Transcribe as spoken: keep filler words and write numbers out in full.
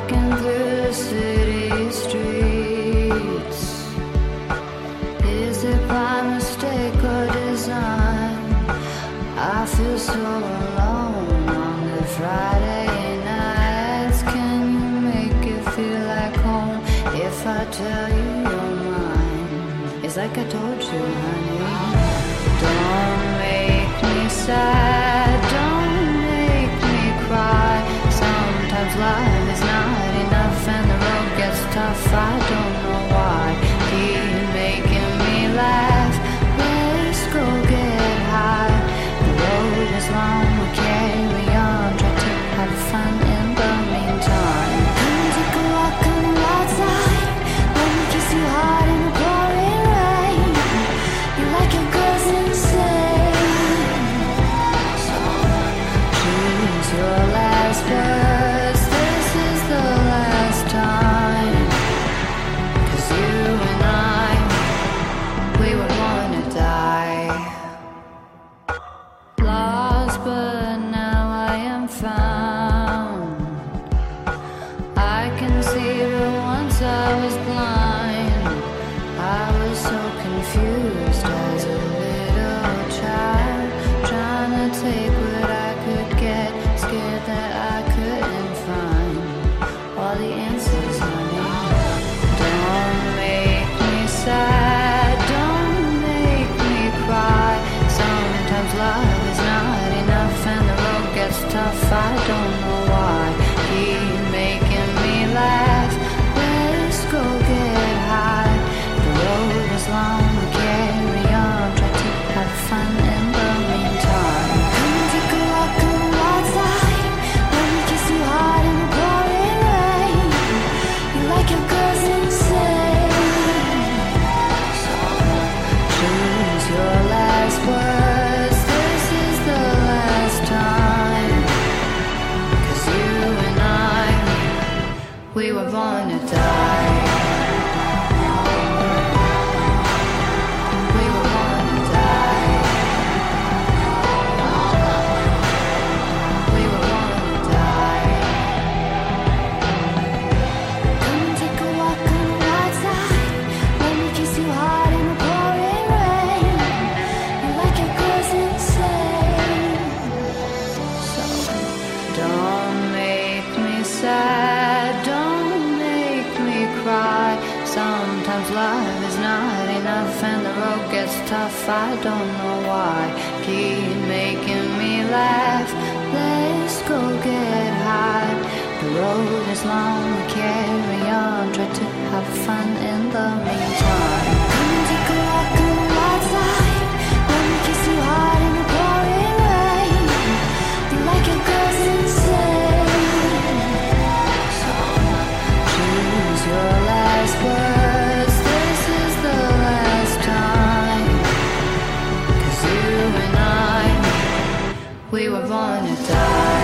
Walking through the city streets, is it by mistake or design? I feel so alone on the Friday nights. Can you make it feel like home if I tell you you're mine? It's like I told you, honey. Don't make me sad, don't make me cry. Sometimes life is not enough and the road gets tough. I don't know why. Keep making me laugh. Let's go get high. The road is long, we'll carry on. Try to have fun in the meantime. Come take a walk on the outside. Let me kiss you hard in the pouring rain. You like your girls insane, so choose your last words. This is the last time, 'cause you and I, we were born to die. Lost but now I am found. I can see but once I was blind. I was so confused as a little child, trying to take what I could get, scared that I couldn't find all the answers, honey. Don't make me sad, don't make me cry. Sometimes love is not enough and the road gets tough. I don't know why. Keep making me laugh. Let's go get high. The road is long, we'll carry on. Try to have fun in the meantime. Come take a walk on the outside. Let me kiss you hard in the pouring rain. You like your girls insane, so choose your last words. This is the last time, 'cause you and I, we were born to die. We were born to die. We were born to die. Come take a walk on the outside. Let me kiss you hard in the pouring rain. You like your girls insane, so don't make me sad, don't make me cry. Sometimes love is not enough and the road gets tough. I don't know why. Keep making me laugh. Let's go get high. The road is long, we carry on. Try to have fun in the meantime. Come take a walk on the outside. Let me kiss you hard in the pouring rain. You like your girls insane, so choose your last words. This is the last time, 'cause you and I, we were born to die.